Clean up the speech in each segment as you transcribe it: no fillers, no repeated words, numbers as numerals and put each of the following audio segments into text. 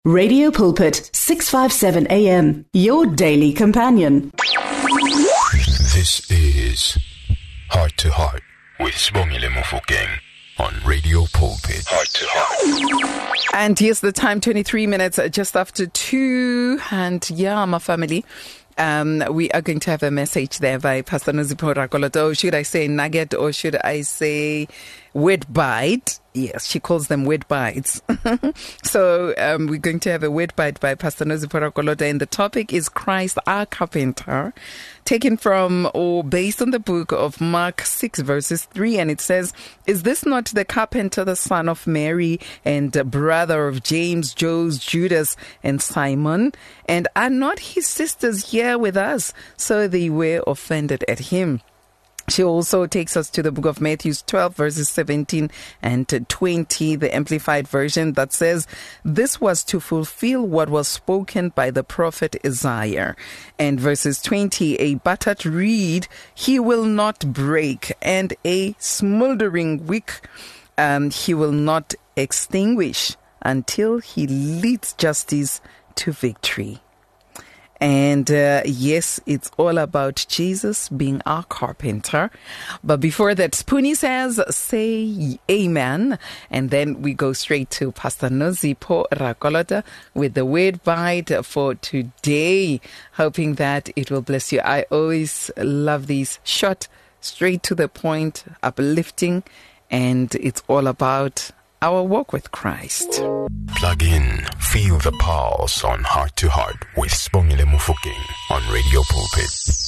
Radio Pulpit, 657 AM, your daily companion. This is Heart to Heart with Sibongile Mofokeng on Radio Pulpit. Heart to Heart. And here's the time, 23 minutes just after 2. And yeah, my family, we are going to have a message there by Pastor Nozipho Rakoloto. Should I say nugget or should I say word bite? Yes, she calls them word bites. So we're going to have a word bite by Pastor Nozipho Rakoloto, and the topic is Christ our carpenter, taken from or based on the book of Mark 6 verses 3, and it says, "Is this not the carpenter, the son of Mary and brother of James, Joses, Judas, and Simon? And are not his sisters here with us?" So they were offended at him. She also takes us to the book of Matthew 12 verses 17 and 20, the Amplified Version, that says, "This was to fulfill what was spoken by the prophet Isaiah." And verses 20, "A battered reed he will not break, and a smoldering wick he will not extinguish, until he leads justice to victory." And yes, it's all about Jesus being our carpenter. But before that, Spoonie says, say amen. And then we go straight to Pastor Nozipho Rakoloto with the word bite for today, hoping that it will bless you. I always love these short, straight to the point, uplifting, and it's all about our walk with Christ. Plug in, feel the pulse on Heart to Heart with Sibongile Mofokeng on Radio Pulpit.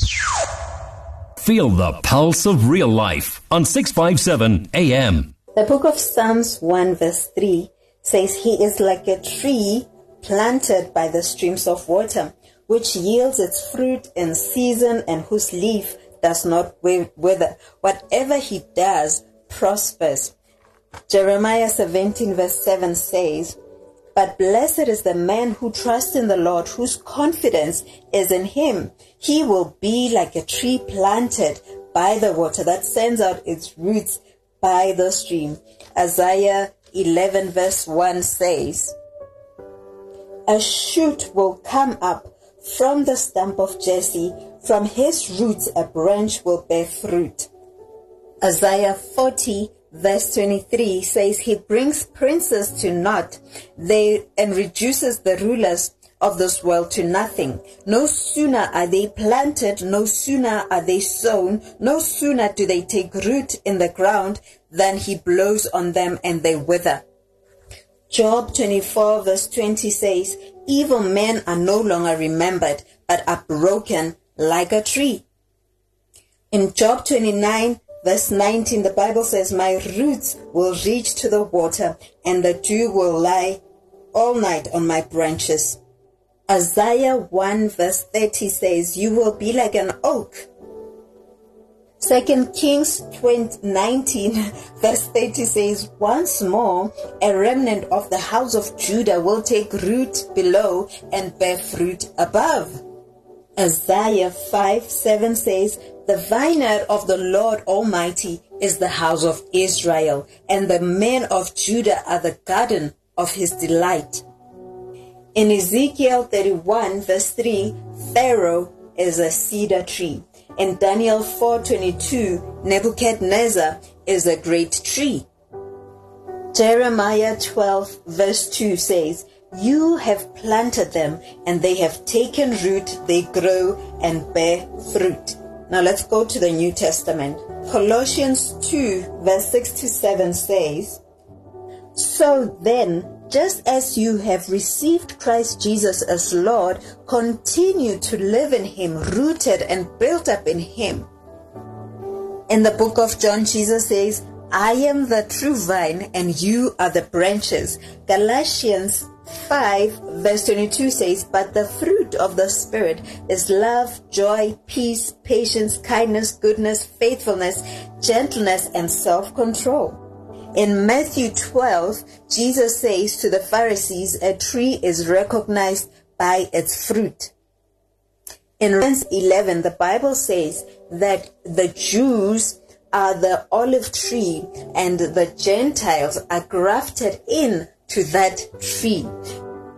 Feel the pulse of real life on 657 AM. The book of Psalms 1 verse 3 says, "He is like a tree planted by the streams of water, which yields its fruit in season and whose leaf does not wither. Whatever he does prospers." Jeremiah 17 verse 7 says, "But blessed is the man who trusts in the Lord, whose confidence is in him. He will be like a tree planted by the water that sends out its roots by the stream." Isaiah 11 verse 1 says, "A shoot will come up from the stump of Jesse. From his roots a branch will bear fruit." Isaiah 40 verse 23 says, "He brings princes to naught, and reduces the rulers of this world to nothing. No sooner are they planted, no sooner are they sown, no sooner do they take root in the ground, than he blows on them and they wither." Job 24 verse 20 says, "Evil men are no longer remembered, but are broken like a tree." In Job 29 verse 19, the Bible says, "My roots will reach to the water, and the dew will lie all night on my branches." Isaiah 1 verse 30 says, "You will be like an oak." 2 Kings 19 verse 30 says, "Once more, a remnant of the house of Judah will take root below and bear fruit above." Isaiah 5:7 says, "The vineyard of the Lord Almighty is the house of Israel, and the men of Judah are the garden of his delight." In Ezekiel 31 verse 3, Pharaoh is a cedar tree. In Daniel 4:22, Nebuchadnezzar is a great tree. Jeremiah 12 verse 2 says, "You have planted them, and they have taken root, they grow and bear fruit." Now let's go to the New Testament. Colossians 2 verse 6 to 7 says, "So then, just as you have received Christ Jesus as Lord, continue to live in him, rooted and built up in him." In the book of John, Jesus says, "I am the true vine, and you are the branches." Galatians 5 verse 22 says, "But the fruit of the Spirit is love, joy, peace, patience, kindness, goodness, faithfulness, gentleness, and self-control." In Matthew 12, Jesus says to the Pharisees, "A tree is recognized by its fruit." In Romans 11, the Bible says that the Jews are the olive tree and the Gentiles are grafted in to that tree.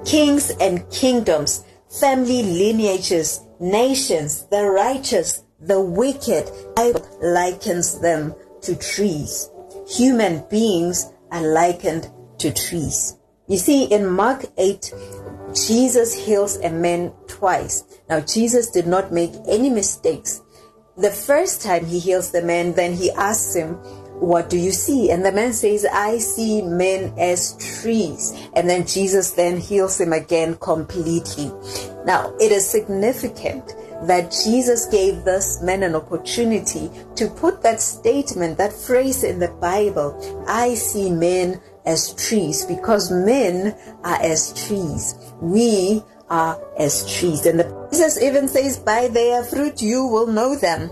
kings and kingdoms, family lineages, nations, the righteous, the wicked. The Bible likens them to trees. Human beings are likened to trees. You see, in Mark 8, Jesus heals a man twice. Now, Jesus did not make any mistakes. The first time he heals the man, then he asks him, what do you see? And the man says, I see men as trees. And then Jesus then heals him again completely. Now, it is significant that Jesus gave this man an opportunity to put that statement, that phrase in the Bible, I see men as trees, because men are as trees. We are as trees. And Jesus even says, by their fruit you will know them.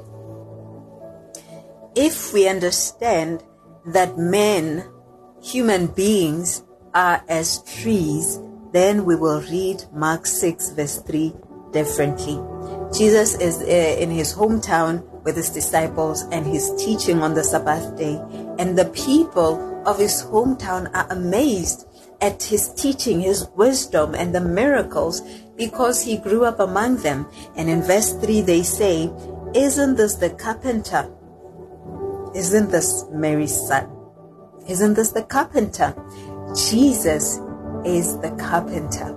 If we understand that men, human beings, are as trees, then we will read Mark 6 verse 3 differently. Jesus is in his hometown with his disciples and he's teaching on the Sabbath day. And the people of his hometown are amazed at his teaching, his wisdom and the miracles, because he grew up among them. And in verse 3 they say, isn't this the carpenter? Isn't this Mary's son? Isn't this the carpenter? Jesus is the carpenter.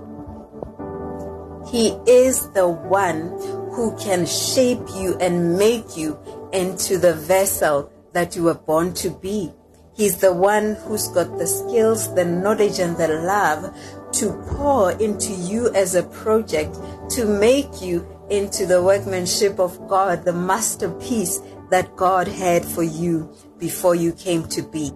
He is the one who can shape you and make you into the vessel that you were born to be. He's the one who's got the skills, the knowledge, and the love to pour into you as a project, to make you into the workmanship of God, the masterpiece that God had for you before you came to be.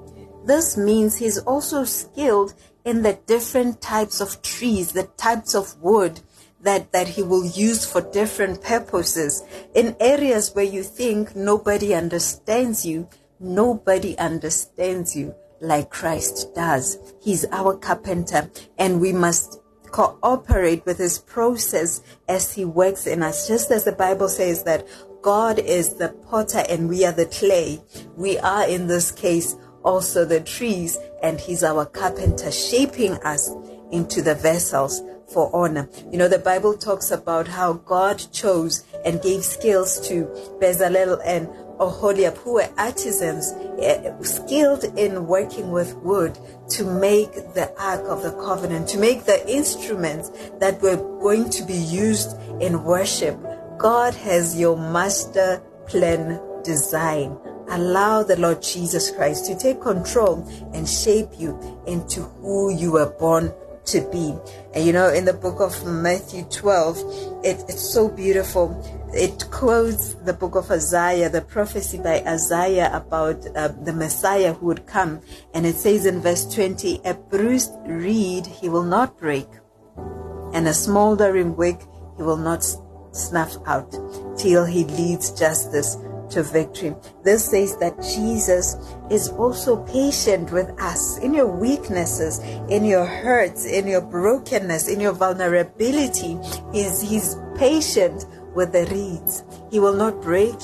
This means he's also skilled in the different types of trees, the types of wood that he will use for different purposes. In areas where you think nobody understands you, nobody understands you like Christ does. He's our carpenter, and we must cooperate with his process as he works in us. Just as the Bible says that God is the potter and we are the clay, we are in this case also the trees, and he's our carpenter, shaping us into the vessels for honor. You know, the Bible talks about how God chose and gave skills to Bezalel and Oholiab, who were artisans, skilled in working with wood to make the Ark of the Covenant, to make the instruments that were going to be used in worship. God has your master plan design. Allow the Lord Jesus Christ to take control and shape you into who you were born to be. And you know, in the book of Matthew 12, it's so beautiful. It quotes the book of Isaiah, the prophecy by Isaiah about the Messiah who would come. And it says in verse 20, a bruised reed he will not break, and a smoldering wick he will not snuff out, till he leads justice to victory. This says that Jesus is also patient with us in your weaknesses, in your hurts, in your brokenness, in your vulnerability. He's patient with the reeds. He will not break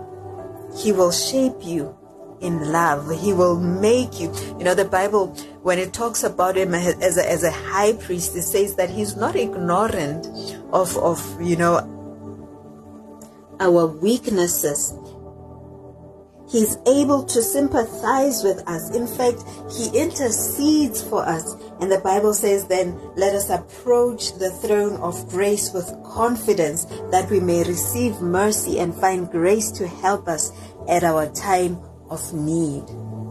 you. He will shape you in love. He will make you. You know, the Bible, when it talks about him as a high priest, it says that he's not ignorant of you know, our weaknesses. He's able to sympathize with us. In fact, he intercedes for us. And the Bible says then, let us approach the throne of grace with confidence, that we may receive mercy and find grace to help us at our time of need.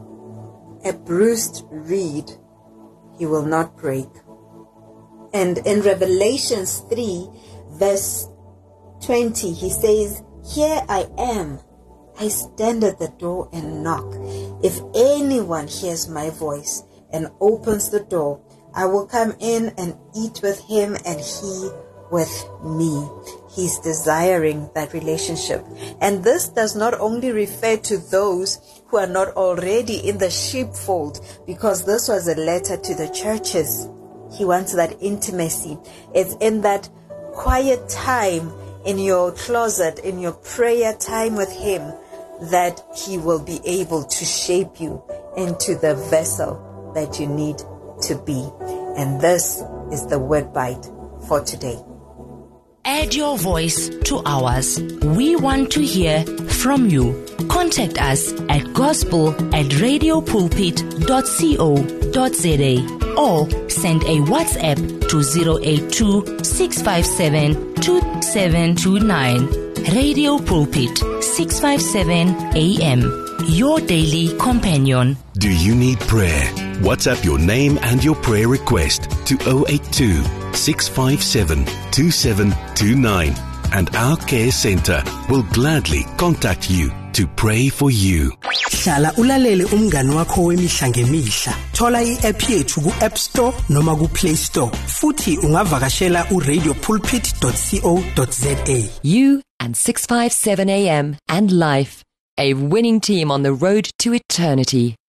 A bruised reed he will not break. And in Revelations 3 verse 20, he says, here I am. I stand at the door and knock. If anyone hears my voice and opens the door, I will come in and eat with him and he with me. He's desiring that relationship. And this does not only refer to those who are not already in the sheepfold, because this was a letter to the churches. He wants that intimacy. It's in that quiet time in your closet, in your prayer time with him, that he will be able to shape you into the vessel that you need to be. And this is the Word Bite for today. Add your voice to ours. We want to hear from you. Contact us at gospel@radiopulpit.co.za or send a WhatsApp to 082-657-2729. Radio Pulpit, 657 AM. Your daily companion. Do you need prayer? WhatsApp your name and your prayer request to 082-657-2729 and our care center will gladly contact you to pray for you. Hlala ulalele umngani wakho wemihla ngemihla. Thola i-app yethu ku-App Store noma ku-Play Store. Futhi ungavakashela uradiopulpit.co.za. You and 657 AM and life, a winning team on the road to eternity.